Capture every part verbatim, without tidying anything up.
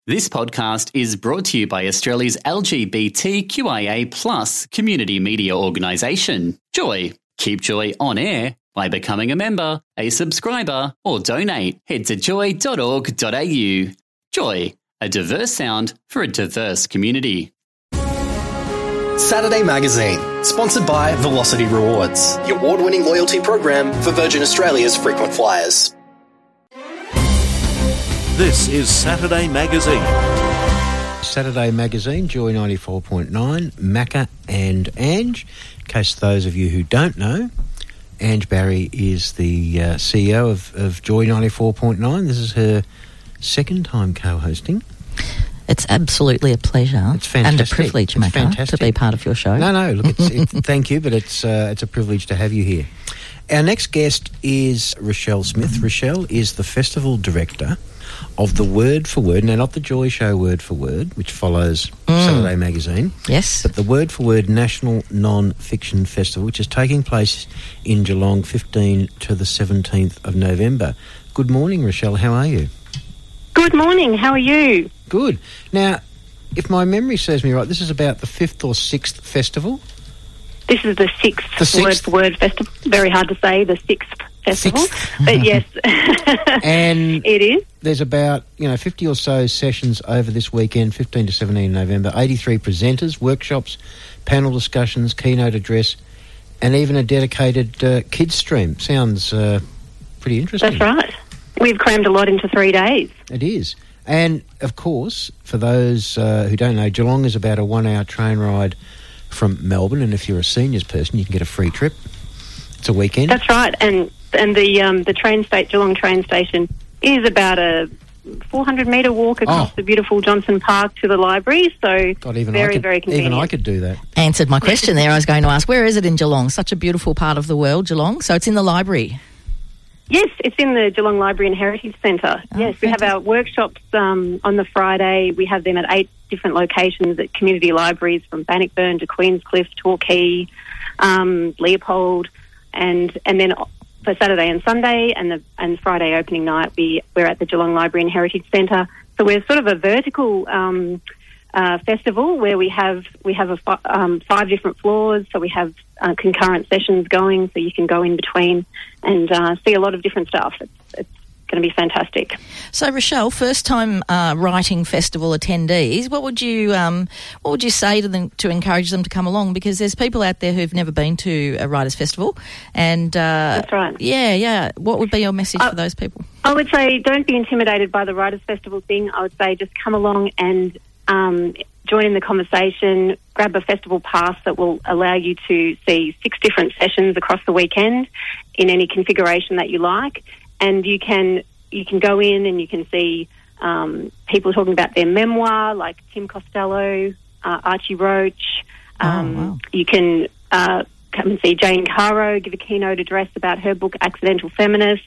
This podcast is brought to you by Australia's L G B T Q I A plus community media organisation, Joy. Keep Joy on air by becoming a member, a subscriber, or donate. Head to joy dot org dot a u. Joy, a diverse sound for a diverse community. Saturday Magazine, sponsored by Velocity Rewards, the award-winning loyalty program for Virgin Australia's frequent flyers. This is Saturday Magazine. Saturday Magazine, Joy ninety-four point nine, Macca and Ange. In case those of you who don't know, Ange Barry is the uh, C E O of, of Joy ninety-four point nine. This is her second time co-hosting. It's absolutely a pleasure. It's fantastic. And a privilege, it's Macca, fantastic. to be part of your show. No, no, look, it's, it, thank you, but it's uh, it's a privilege to have you here. Our next guest is Rochelle Smith. Rochelle is the festival director of the Word for Word, now not the Joy Show Word for Word, which follows mm. Saturday Magazine. Yes. But the Word for Word National Non-Fiction Festival, which is taking place in Geelong, fifteenth to the seventeenth of November. Good morning, Rochelle. How are you? Good morning. How are you? Good. Now, if my memory serves me right, this is about the fifth or sixth festival? This is the sixth, the sixth? Word for Word festival. Very hard to say, the sixth festival. Sixth. But yes, and it is. There's about, you know, fifty or so sessions over this weekend, fifteen to seventeen November, eighty-three presenters, workshops, panel discussions, keynote address, and even a dedicated uh, kids stream. Sounds uh, pretty interesting. That's right. We've crammed a lot into three days. It is. And, of course, for those uh, who don't know, Geelong is about a one-hour train ride from Melbourne, and if you're a seniors person, you can get a free trip. It's a weekend. That's right. And and the um, the train state Geelong train station is about a four hundred metre walk across oh. the beautiful Johnson Park to the library, so God, even very, I could, very convenient. Even I could do that. Answered my question there. I was going to ask, where is it in Geelong? Such a beautiful part of the world, Geelong. So it's in the library. Yes, it's in the Geelong Library and Heritage Centre. Oh, yes, we have our workshops um, on the Friday. We have them at eight different locations at community libraries from Bannockburn to Queenscliff, Torquay, um, Leopold, and and then for Saturday and Sunday and the and Friday opening night, we we're at the Geelong Library and Heritage Centre. So we're sort of a vertical um, uh, festival where we have we have a fi- um, five different floors. So we have uh, concurrent sessions going, so you can go in between and uh, see a lot of different stuff. It's, it's going to be fantastic. So, Rochelle, first time uh, writing festival attendees, what would you um, what would you say to them to encourage them to come along? Because there's people out there who've never been to a writers' festival, and uh, that's right. Yeah, yeah. What would be your message uh, for those people? I would say don't be intimidated by the writers' festival thing. I would say just come along and um, join in the conversation. Grab a festival pass that will allow you to see six different sessions across the weekend in any configuration that you like. And you can you can go in and you can see um, people talking about their memoir, like Tim Costello, uh, Archie Roach. Um, oh, wow. You can uh, come and see Jane Caro give a keynote address about her book Accidental Feminists.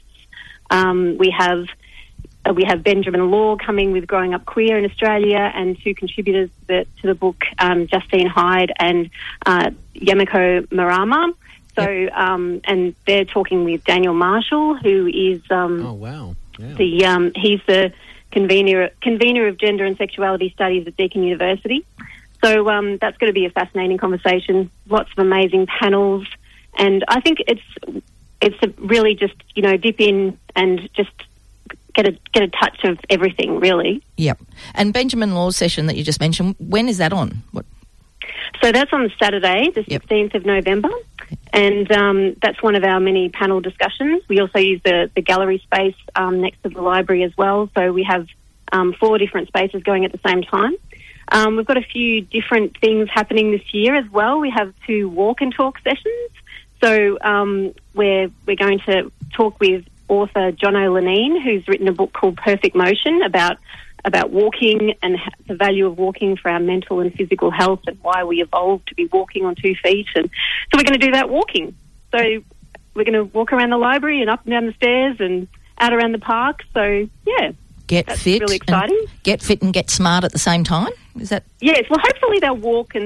Um, we have uh, we have Benjamin Law coming with Growing Up Queer in Australia, and two contributors to the, to the book, um, Justine Hyde and uh, Yamiko Marama. So, yep. um, and they're talking with Daniel Marshall, who is um, oh wow, yeah. the um, he's the convener convener of Gender and Sexuality Studies at Deakin University. So um, that's going to be a fascinating conversation. Lots of amazing panels, and I think it's it's a really just you know dip in and just get a get a touch of everything, really. Yep. And Benjamin Law's session that you just mentioned, when is that on? What? So that's on Saturday, the sixteenth yep. of November, and um, that's one of our many panel discussions. We also use the, the gallery space um, next to the library as well, so we have um, four different spaces going at the same time. Um, we've got a few different things happening this year as well. We have two walk and talk sessions, so um, we're, we're going to talk with author John O'Lanine, who's written a book called Perfect Motion about about walking and the value of walking for our mental and physical health and why we evolved to be walking on two feet. And so we're going to do that walking. So we're going to walk around the library and up and down the stairs and out around the park. So, yeah. Get that's fit. really exciting. Get fit and get smart at the same time? Is that? Yes. Well, hopefully they'll walk and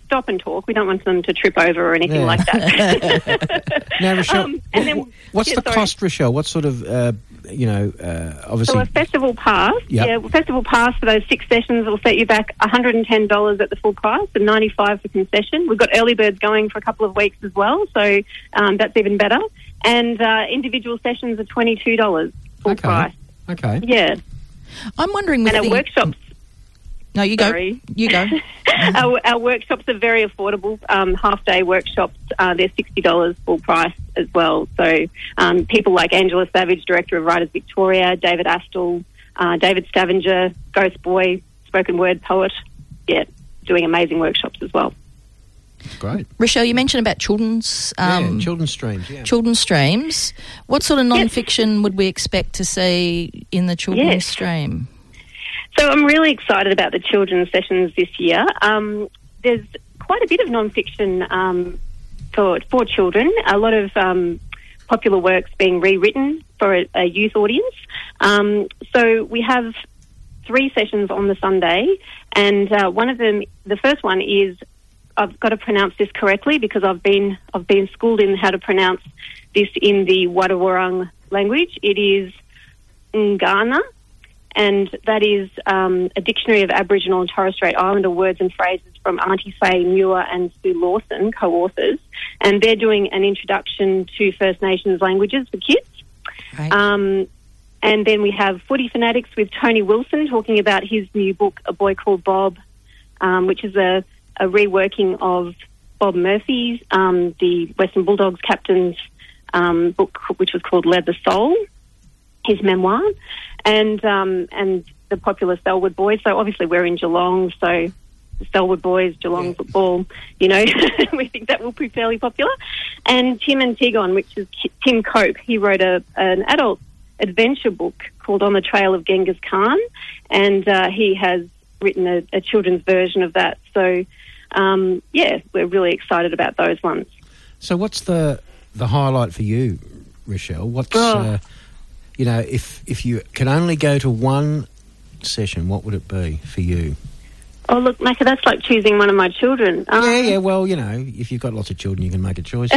stop and talk. We don't want them to trip over or anything Yeah. like that. Now, Rochelle, Um, and then- what's yeah, the sorry. cost, Rochelle? What sort of, uh, you know, uh, obviously... So a festival pass, Yep. yeah, well, festival pass for those six sessions will set you back one hundred ten dollars at the full price and ninety-five dollars for concession. We've got early birds going for a couple of weeks as well, so um, that's even better. And uh, individual sessions are twenty-two dollars full Okay. price. Okay. Yeah, I'm wondering with and our the workshops. No, you go. Sorry. You go. our, our workshops are very affordable. Um, half-day workshops, uh, they're sixty dollars full price as well. So um, people like Angela Savage, Director of Writers Victoria, David Astle, uh, David Stavanger, Ghost Boy, spoken word poet, yeah, doing amazing workshops as well. Great. Rochelle, you mentioned about children's um, yeah, children's streams, yeah. children's streams. What sort of non-fiction would we expect to see in the children's Yes. stream? So I'm really excited about the children's sessions this year. Um, there's quite a bit of non-fiction um, for for children. A lot of um, popular works being rewritten for a, a youth audience. Um, so we have three sessions on the Sunday, and uh, one of them, the first one is, I've got to pronounce this correctly because I've been I've been schooled in how to pronounce this in the Wadawurrung language. It is Ngana. And that is um, a dictionary of Aboriginal and Torres Strait Islander words and phrases from Auntie Faye Muir and Sue Lawson, co-authors. And they're doing an introduction to First Nations languages for kids. Right. Um, and then we have Footy Fanatics with Tony Wilson talking about his new book, A Boy Called Bob, um, which is a, a reworking of Bob Murphy's, um, the Western Bulldogs captain's um, book, which was called Leather Soul, his memoir. And um, and the popular Selwood Boys. So obviously we're in Geelong, so the Selwood Boys, Geelong Yeah. football, you know, we think that will be fairly popular. And Tim and Tigon, which is Ki- Tim Cope, he wrote a an adult adventure book called On the Trail of Genghis Khan, and uh, he has written a, a children's version of that. So, um, yeah, we're really excited about those ones. So what's the the highlight for you, Rochelle? What's... Oh. Uh, You know, if if you can only go to one session, what would it be for you? Oh, look, Macca, that's like choosing one of my children. Um, yeah, yeah. Well, you know, if you've got lots of children, you can make a choice.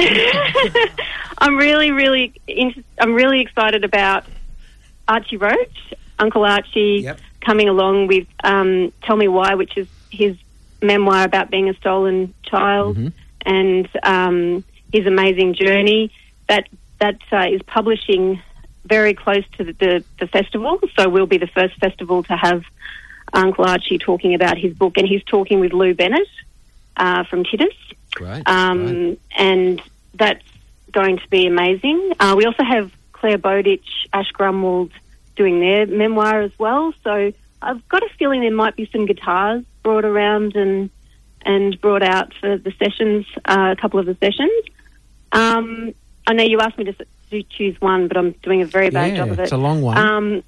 I'm really, really, inter- I'm really excited about Archie Roach, Uncle Archie, Yep. coming along with um, Tell Me Why, which is his memoir about being a stolen child, Mhm. and um, his amazing journey. That that uh, is publishing very close to the, the, the festival, so we'll be the first festival to have Uncle Archie talking about his book, and he's talking with Lou Bennett uh, from Titus. Great. Um, great. And that's going to be amazing. Uh, we also have Claire Bowditch, Ash Grumwald doing their memoir as well. So I've got a feeling there might be some guitars brought around and and brought out for the sessions, uh, a couple of the sessions. Um, I know you asked me to, to choose one, but I'm doing a very bad Yeah, job of it. it's a long one. Um,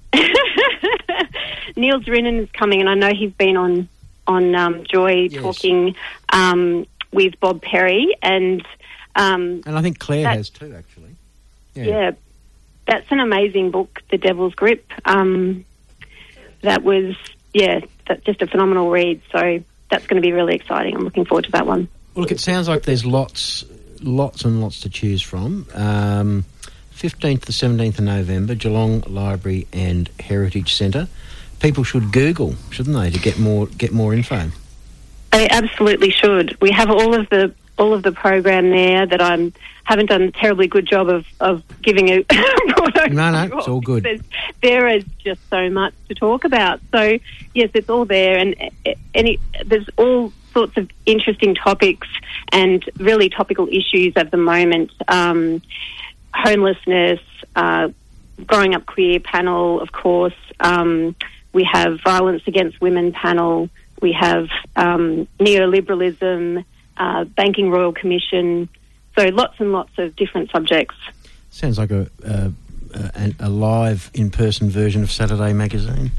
Niels Rinnan is coming, and I know he's been on on um, Joy Yes. talking um, with Bob Perry, and um, And I think Claire that- has too, actually. yeah. that's an amazing book, The Devil's Grip. Um, that was yeah, that's just a phenomenal read. So that's going to be really exciting. I'm looking forward to that one. Well, look, it sounds like there's lots, lots and lots to choose from. Um, fifteenth to seventeenth of November, Geelong Library and Heritage Centre. People should Google, shouldn't they, to get more get more info? They absolutely should. We have all of the all of the program there that I haven't done a terribly good job of, of giving a broad overview No, no, it's of, all good. because There is just so much to talk about. So yes, it's all there, and any there's all sorts of interesting topics and really topical issues at the moment. Um, homelessness, uh, growing up queer panel, of course. Um, we have violence against women panel. We have um, neoliberalism, uh, Banking Royal Commission. So lots and lots of different subjects. Sounds like a, a, a, a live in-person version of Saturday Magazine.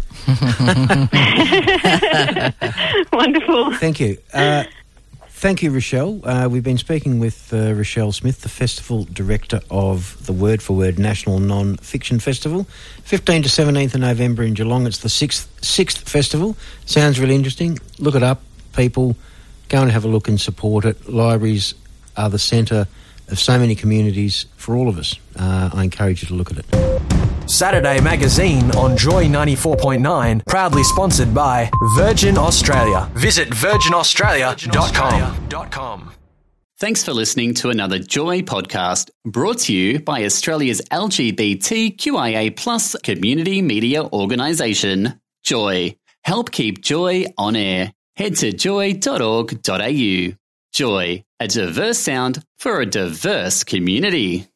Wonderful. Thank you. Uh, thank you, Rochelle. Uh, we've been speaking with uh, Rochelle Smith, the Festival Director of the Word for Word National Non-Fiction Festival. fifteenth to seventeenth of November in Geelong. It's the sixth, sixth festival. Sounds really interesting. Look it up, people. go and have a look and support it. Libraries are the centre of so many communities for all of us. Uh, I encourage you to look at it. Saturday Magazine on Joy ninety-four point nine, proudly sponsored by Virgin Australia. Visit virgin australia dot com. Thanks for listening to another Joy podcast brought to you by Australia's L G B T Q I A plus community media organisation, Joy. Help keep Joy on air. Head to joy dot org dot a u. Joy, a diverse sound for a diverse community.